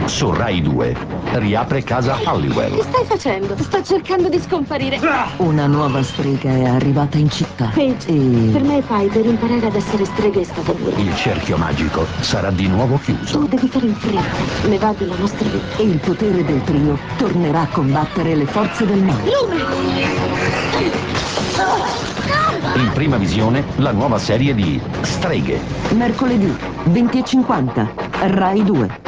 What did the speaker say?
Su Rai 2 riapre Casa Halliwell. Che stai facendo? Sto cercando di scomparire. Una nuova strega è arrivata in città. Paige, per me fai per imparare ad essere strega e stata dura. Il cerchio magico sarà di nuovo chiuso. Tu devi fare in fretta. Ne va della nostra vita. E il potere del trio tornerà a combattere le forze del male. Lume! In prima visione, la nuova serie di Streghe. Mercoledì, 20:50, Rai 2.